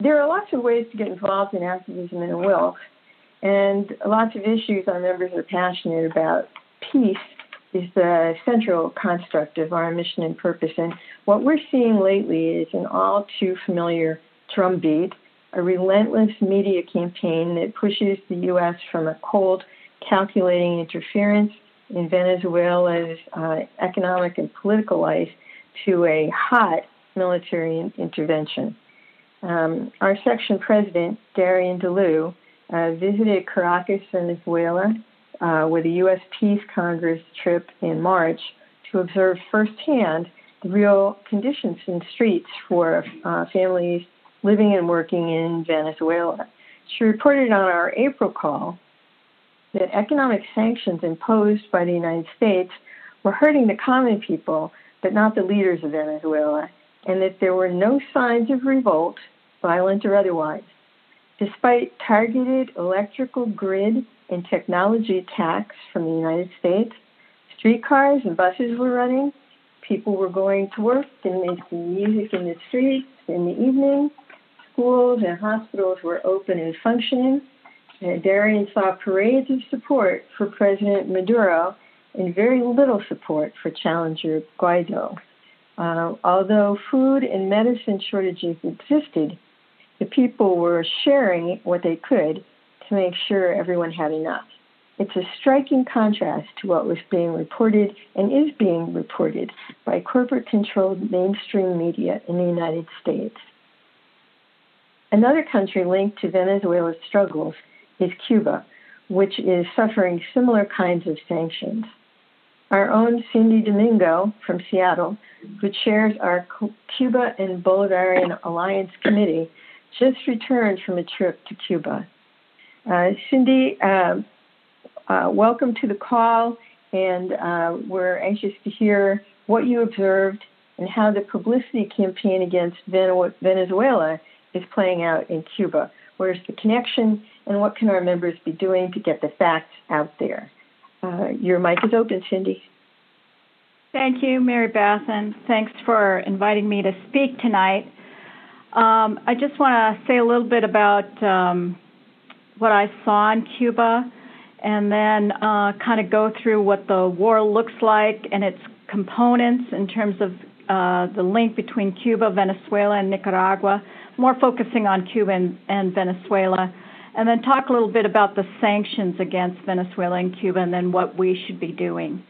there are lots of ways to get involved in activism in Wilkes, and lots of issues our members are passionate about. Peace is the central construct of our mission and purpose, and what we're seeing lately is an all too familiar drumbeat, a relentless media campaign that pushes the U.S. from a cold, calculating interference in Venezuela's economic and political life to a hot military intervention. Our section president, Darian DeLu, visited Caracas, Venezuela, with a U.S. Peace Congress trip in March to observe firsthand the real conditions in the streets for families living and working in Venezuela. She reported on our April call that economic sanctions imposed by the United States were hurting the common people, but not the leaders of Venezuela, and that there were no signs of revolt, violent or otherwise. Despite targeted electrical grid and technology attacks from the United States, streetcars and buses were running, people were going to work and making music in the streets in the evening, schools and hospitals were open and functioning. Darian saw parades of support for President Maduro and very little support for challenger Guaido. Although food and medicine shortages existed, the people were sharing what they could to make sure everyone had enough. It's a striking contrast to what was being reported and is being reported by corporate-controlled mainstream media in the United States. Another country linked to Venezuela's struggles is Cuba, which is suffering similar kinds of sanctions. Our own Cindy Domingo from Seattle, who chairs our Cuba and Bolivarian Alliance Committee, just returned from a trip to Cuba. Cindy, welcome to the call, and we're anxious to hear what you observed and how the publicity campaign against Venezuela is playing out in Cuba. Where's the connection, and what can our members be doing to get the facts out there? Your mic is open, Cindy. Thank you, Mary Beth, and thanks for inviting me to speak tonight. I just want to say a little bit about what I saw in Cuba, and then kind of go through what the war looks like and its components in terms of the link between Cuba, Venezuela, and Nicaragua, more focusing on Cuba and Venezuela, and then talk a little bit about the sanctions against Venezuela and Cuba, and then what we should be doing.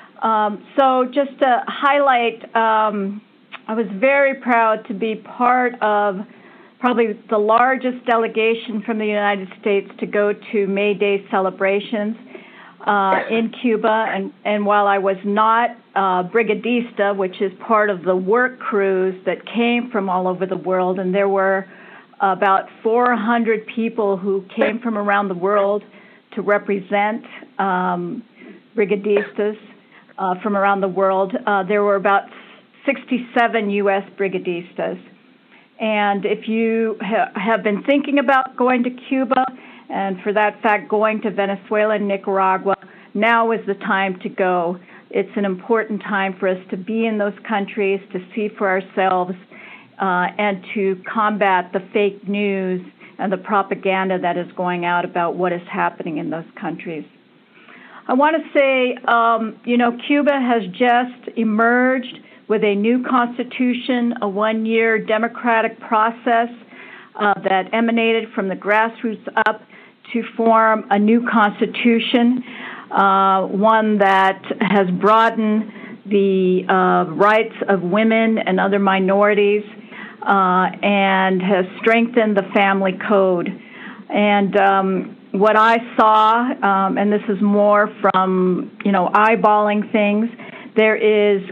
So just to highlight, I was very proud to be part of probably the largest delegation from the United States to go to May Day celebrations in Cuba. And while I was not brigadista, which is part of the work crews that came from all over the world, and there were about 400 people who came from around the world to represent brigadistas from around the world. There were about 67 U.S. brigadistas. And if you have been thinking about going to Cuba, and for that fact going to Venezuela and Nicaragua, now is the time to go. It's an important time for us to be in those countries, to see for ourselves, and to combat the fake news and the propaganda that is going out about what is happening in those countries. I want to say, Cuba has just emerged with a new constitution, a one-year democratic process that emanated from the grassroots up to form a new constitution, one that has broadened the rights of women and other minorities and has strengthened the family code. And what I saw, and this is more from, eyeballing things, there is,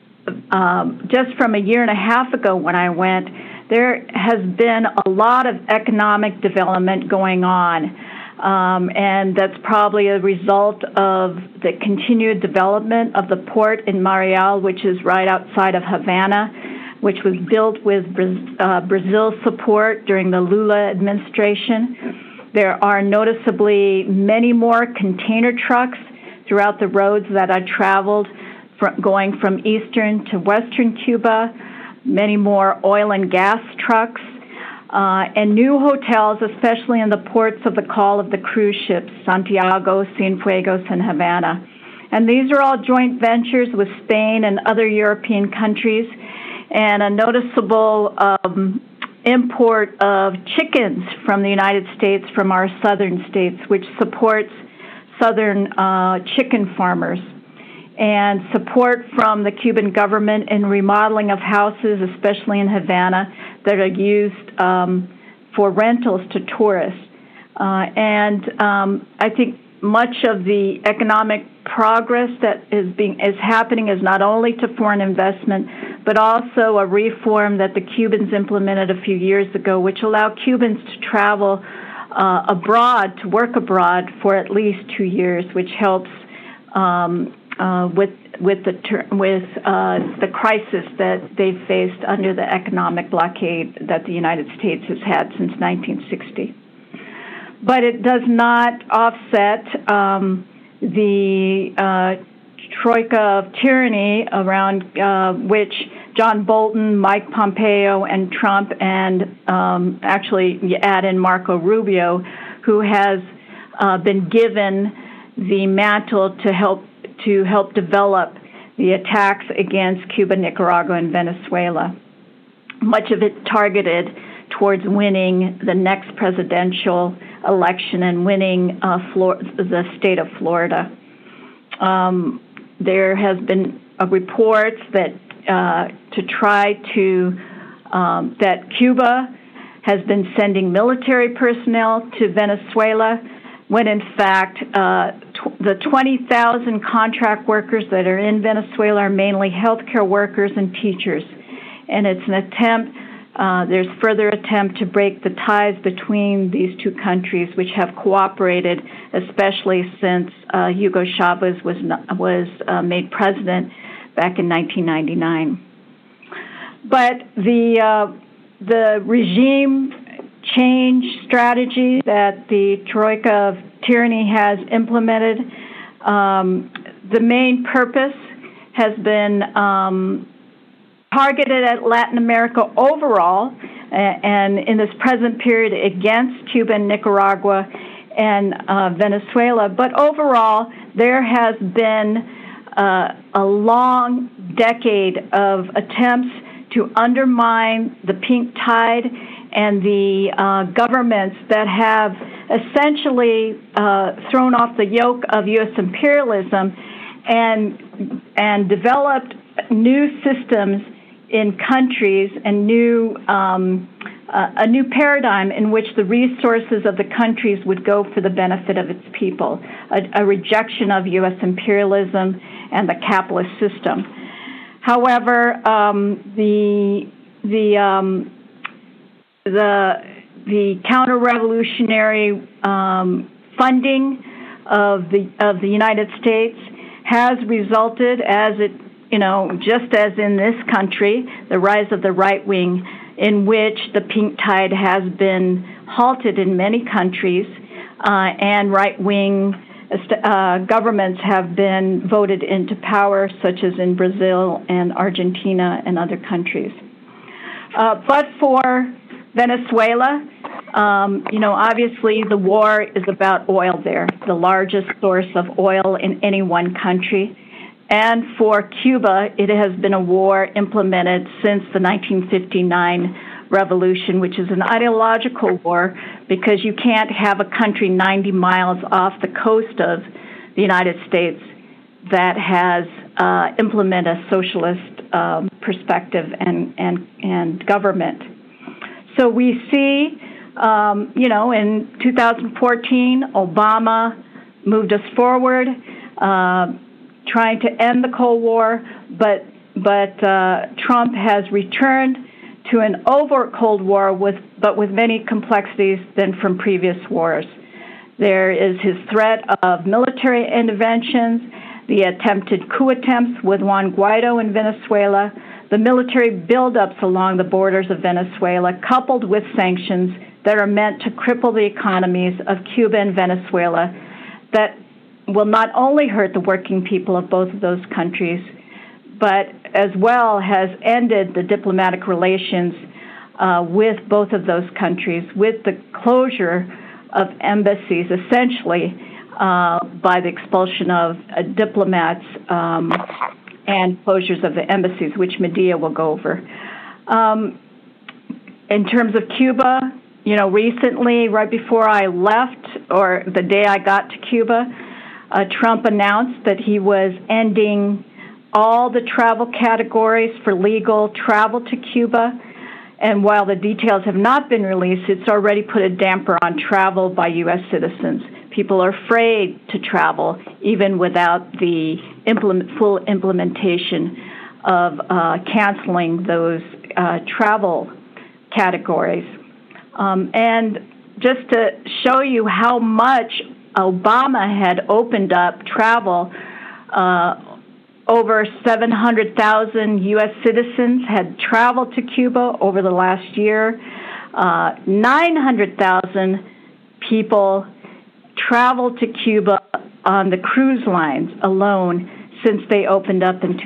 just from a year and a half ago when I went, there has been a lot of economic development going on. And that's probably a result of the continued development of the port in Mariel, which is right outside of Havana, which was built with Brazil's support during the Lula administration. There are noticeably many more container trucks throughout the roads that I traveled, going from eastern to western Cuba, many more oil and gas trucks. and new hotels, especially in the ports of the call of the cruise ships, Santiago, Cienfuegos, and Havana. And these are all joint ventures with Spain and other European countries, and a noticeable import of chickens from the United States from our southern states, which supports southern chicken farmers, and support from the Cuban government in remodeling of houses, especially in Havana, that are used for rentals to tourists. I think much of the economic progress that is happening is not only to foreign investment, but also a reform that the Cubans implemented a few years ago, which allowed Cubans to travel abroad, to work abroad for at least 2 years, which helps with the crisis that they've faced under the economic blockade that the United States has had since 1960. But it does not offset the troika of tyranny around which John Bolton, Mike Pompeo, and Trump, and actually you add in Marco Rubio, who has been given the mantle to help develop the attacks against Cuba, Nicaragua, and Venezuela. Much of it targeted towards winning the next presidential election and winning the state of Florida. There has been reports that that Cuba has been sending military personnel to Venezuela, when in fact the 20,000 contract workers that are in Venezuela are mainly healthcare workers and teachers, and it's an attempt. There's further attempt to break the ties between these two countries, which have cooperated, especially since Hugo Chavez was made president back in 1999. But the regime change strategy that the troika of tyranny has implemented, the main purpose has been targeted at Latin America overall, and in this present period against Cuba and Nicaragua and Venezuela. But overall, there has been a long decade of attempts to undermine the pink tide and the governments that have essentially thrown off the yoke of U.S. imperialism and developed new systems in countries and a new paradigm in which the resources of the countries would go for the benefit of its people, a rejection of U.S. imperialism and the capitalist system. However, the counter-revolutionary funding of the United States has resulted, just as in this country, the rise of the right wing, in which the pink tide has been halted in many countries, and right wing governments have been voted into power, such as in Brazil and Argentina and other countries. But for Venezuela, obviously the war is about oil there, the largest source of oil in any one country. And for Cuba, it has been a war implemented since the 1959 revolution, which is an ideological war, because you can't have a country 90 miles off the coast of the United States that has implemented a socialist perspective and government. So we see, in 2014, Obama moved us forward, trying to end the Cold War, but Trump has returned to an overt Cold War with many complexities than from previous wars. There is his threat of military interventions, the attempted coup attempts with Juan Guaido in Venezuela, the military buildups along the borders of Venezuela, coupled with sanctions that are meant to cripple the economies of Cuba and Venezuela, that will not only hurt the working people of both of those countries, but as well has ended the diplomatic relations with both of those countries, with the closure of embassies, essentially by the expulsion of diplomats and closures of the embassies, which Medea will go over. In terms of Cuba, recently, right before I left, or the day I got to Cuba, Trump announced that he was ending all the travel categories for legal travel to Cuba. And while the details have not been released, it's already put a damper on travel by U.S. citizens. People are afraid to travel, even without the full implementation of canceling those travel categories. And just to show you how much Obama had opened up travel, over 700,000 U.S. citizens had traveled to Cuba over the last year. 900,000 people traveled to Cuba on the cruise lines alone since they opened up in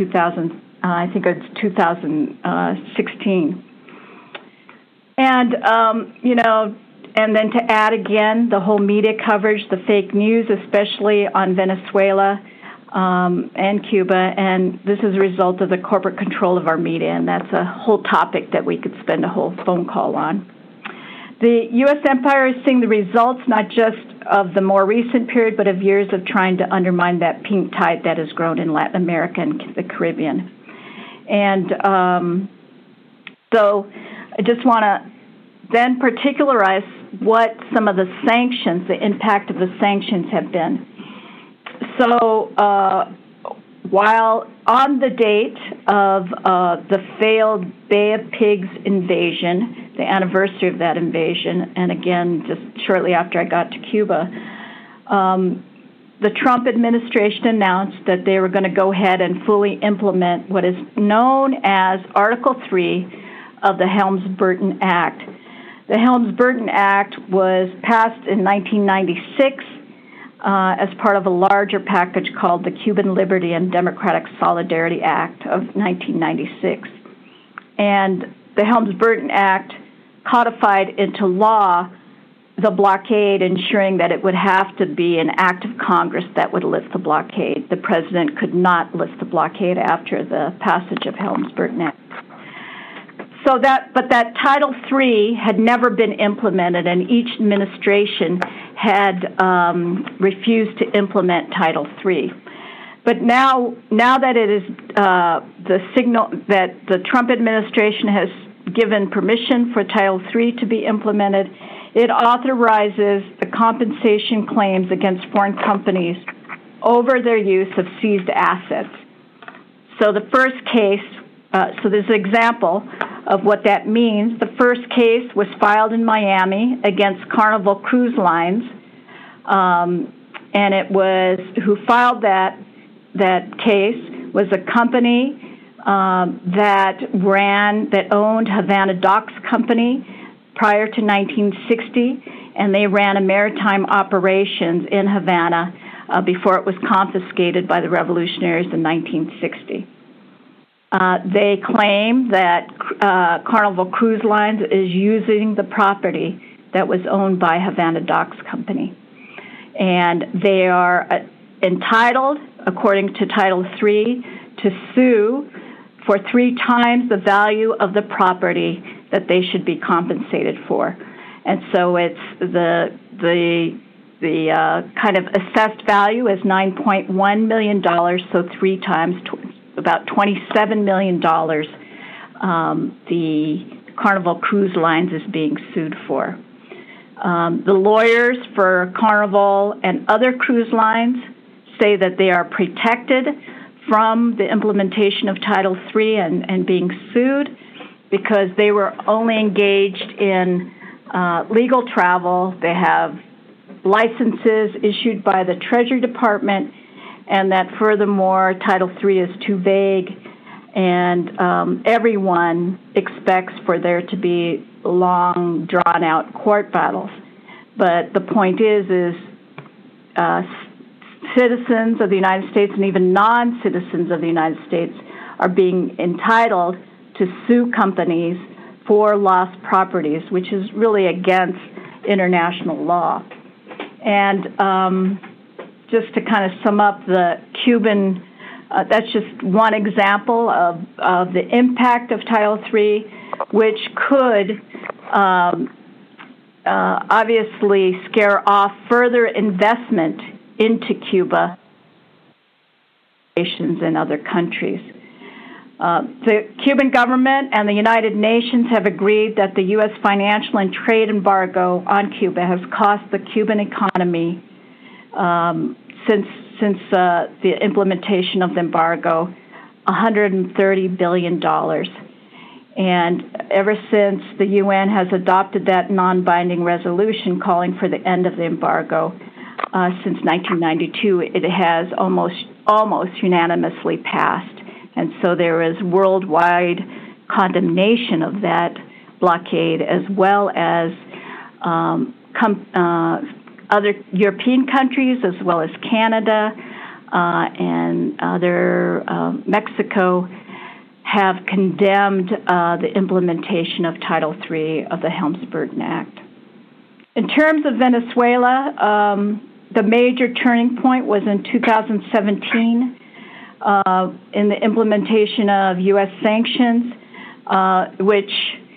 2016. And, and then to add again, the whole media coverage, the fake news, especially on Venezuela and Cuba, and this is a result of the corporate control of our media, and that's a whole topic that we could spend a whole phone call on. The U.S. empire is seeing the results not just of the more recent period, but of years of trying to undermine that pink tide that has grown in Latin America and the Caribbean. And so I just want to then particularize what some of the sanctions, the impact of the sanctions have been. So while on the date of the failed Bay of Pigs invasion, the anniversary of that invasion, and again, just shortly after I got to Cuba, the Trump administration announced that they were going to go ahead and fully implement what is known as Article 3 of the Helms-Burton Act. The Helms-Burton Act was passed in 1996 as part of a larger package called the Cuban Liberty and Democratic Solidarity Act of 1996. And the Helms-Burton Act codified into law the blockade, ensuring that it would have to be an act of Congress that would lift the blockade. The president could not lift the blockade after the passage of Helms-Burton Act. But that Title III had never been implemented, and each administration had refused to implement Title III. But now that it is the signal that the Trump administration has given permission for Title III to be implemented, it authorizes the compensation claims against foreign companies over their use of seized assets. So the first case, so there's an example of what that means. The first case was filed in Miami against Carnival Cruise Lines, and it was who filed that case was a company that owned Havana Docks Company prior to 1960, and they ran a maritime operations in Havana before it was confiscated by the revolutionaries in 1960. They claim that Carnival Cruise Lines is using the property that was owned by Havana Docks Company. And they are entitled, according to Title III, to sue for 3 times the value of the property that they should be compensated for. And so it's the kind of assessed value is $9.1 million, so 3 times, about $27 million the Carnival Cruise Lines is being sued for. The lawyers for Carnival and other cruise lines say that they are protected from the implementation of Title III and being sued because they were only engaged in legal travel. They have licenses issued by the Treasury Department, and that furthermore, Title III is too vague, and everyone expects for there to be long, drawn-out court battles. But the point is citizens of the United States and even non-citizens of the United States are being entitled to sue companies for lost properties, which is really against international law. And just to kind of sum up the Cuban, that's just one example of the impact of Title III, which could obviously scare off further investment into Cuba and other countries. The Cuban government and the United Nations have agreed that the U.S. financial and trade embargo on Cuba has cost the Cuban economy since the implementation of the embargo $130 billion. And ever since the UN has adopted that non-binding resolution calling for the end of the embargo, since 1992, it has almost unanimously passed. And so there is worldwide condemnation of that blockade, as well as other European countries, as well as Canada and other Mexico, have condemned the implementation of Title III of the Helms-Burton Act. In terms of Venezuela, the major turning point was in 2017 in the implementation of U.S. sanctions, which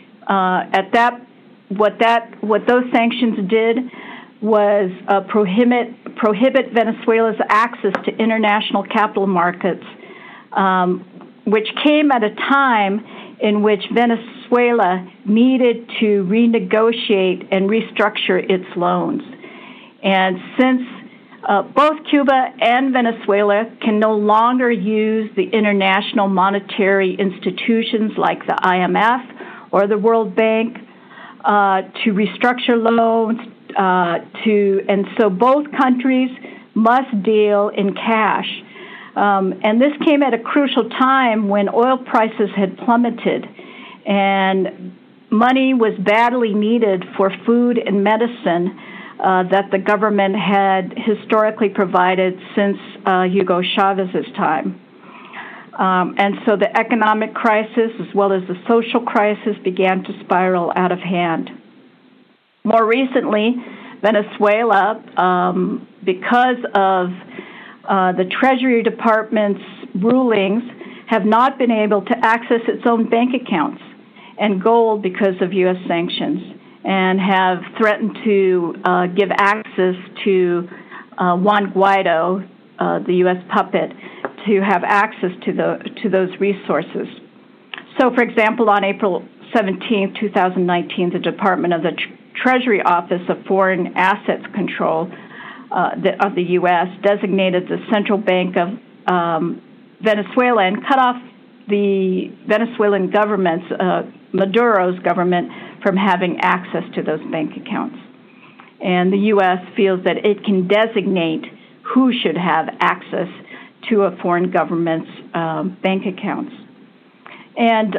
what those sanctions did was prohibit Venezuela's access to international capital markets, which came at a time in which Venezuela needed to renegotiate and restructure its loans. And since both Cuba and Venezuela can no longer use the international monetary institutions like the IMF or the World Bank to restructure loans, and so both countries must deal in cash. And this came at a crucial time when oil prices had plummeted and money was badly needed for food and medicine that the government had historically provided since Hugo Chavez's time. And so the economic crisis as well as the social crisis began to spiral out of hand. More recently, Venezuela, because of the Treasury Department's rulings, have not been able to access its own bank accounts and gold because of U.S. sanctions, and have threatened to give access to Juan Guaido, the U.S. puppet, to have access to those resources. So, for example, on April 17, 2019, the Department of the Treasury Office of Foreign Assets Control of the U.S. designated the Central Bank of Venezuela and cut off the Venezuelan government's, Maduro's government, from having access to those bank accounts. And the U.S. feels that it can designate who should have access to a foreign government's bank accounts. And,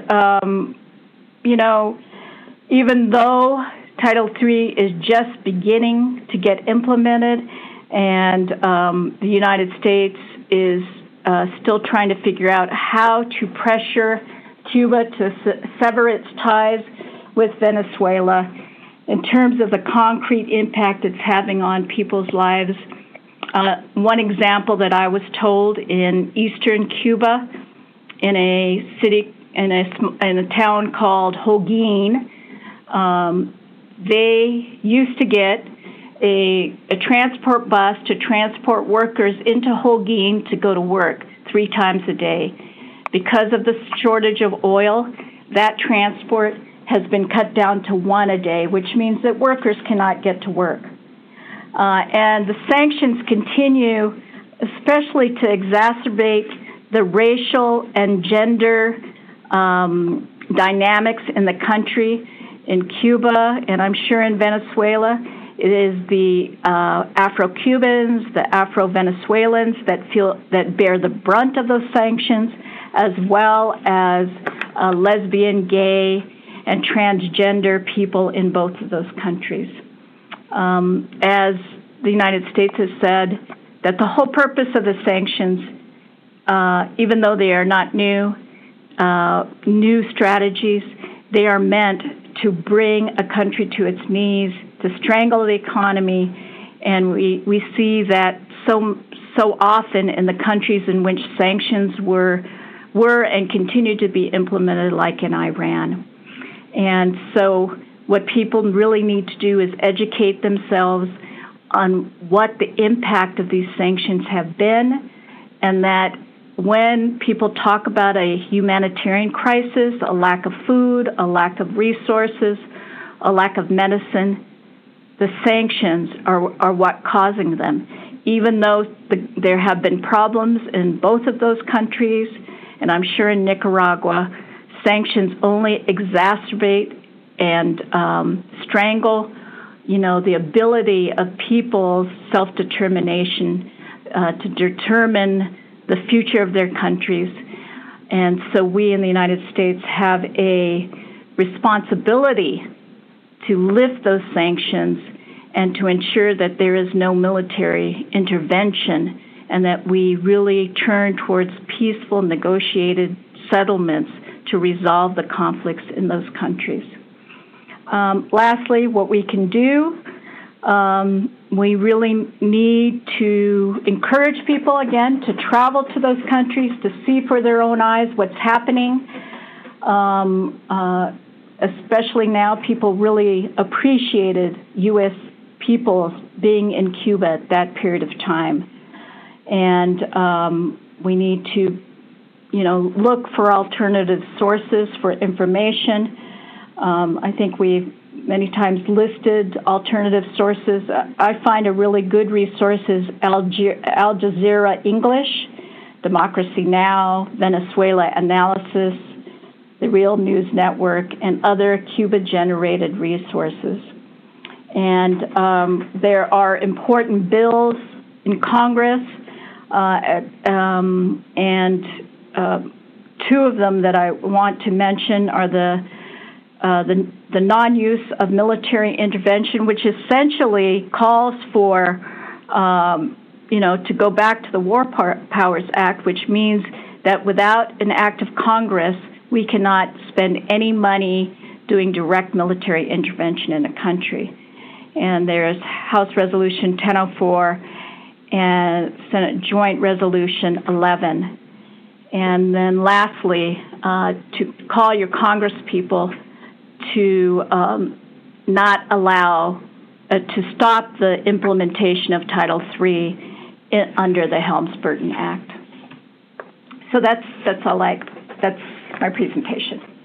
even though Title III is just beginning to get implemented, and the United States is still trying to figure out how to pressure Cuba to sever its ties with Venezuela in terms of the concrete impact it's having on people's lives. One example that I was told in eastern Cuba, in a city, in a town called Holguin, they used to get a transport bus to transport workers into Holguin to go to work 3 times a day. Because of the shortage of oil, that transport has been cut down to 1 a day, which means that workers cannot get to work. And the sanctions continue, especially to exacerbate the racial and gender dynamics in the country. In Cuba, and I'm sure in Venezuela, it is the Afro-Cubans, the Afro-Venezuelans that bear the brunt of those sanctions, as well as lesbian, gay, and transgender people in both of those countries. As the United States has said, that the whole purpose of the sanctions, even though they are not new strategies, they are meant to bring a country to its knees, to strangle the economy, and we see that so often in the countries in which sanctions were and continue to be implemented, like in Iran. And so what people really need to do is educate themselves on what the impact of these sanctions have been, and that when people talk about a humanitarian crisis, a lack of food, a lack of resources, a lack of medicine, the sanctions are what causing them. Even though there have been problems in both of those countries, and I'm sure in Nicaragua, sanctions only exacerbate and strangle, the ability of people's self-determination to determine the future of their countries. And so we in the United States have a responsibility to lift those sanctions and to ensure that there is no military intervention and that we really turn towards peaceful, negotiated settlements to resolve the conflicts in those countries. Lastly, what we can do, we really need to encourage people, again, to travel to those countries, to see for their own eyes what's happening. Especially now, people really appreciated U.S. people being in Cuba at that period of time. And we need to, look for alternative sources for information. I think we've many times listed alternative sources. I find a really good resource is Al Jazeera English, Democracy Now!, Venezuela Analysis, the Real News Network, and other Cuba-generated resources. And there are important bills in Congress, and two of them that I want to mention are the non-use of military intervention, which essentially calls for, to go back to the War Powers Act, which means that without an act of Congress, we cannot spend any money doing direct military intervention in a country. And there's House Resolution 1004 and Senate Joint Resolution 11. And then lastly, to call your Congress people to not allow, to stop the implementation of Title III under the Helms-Burton Act. So that's my presentation.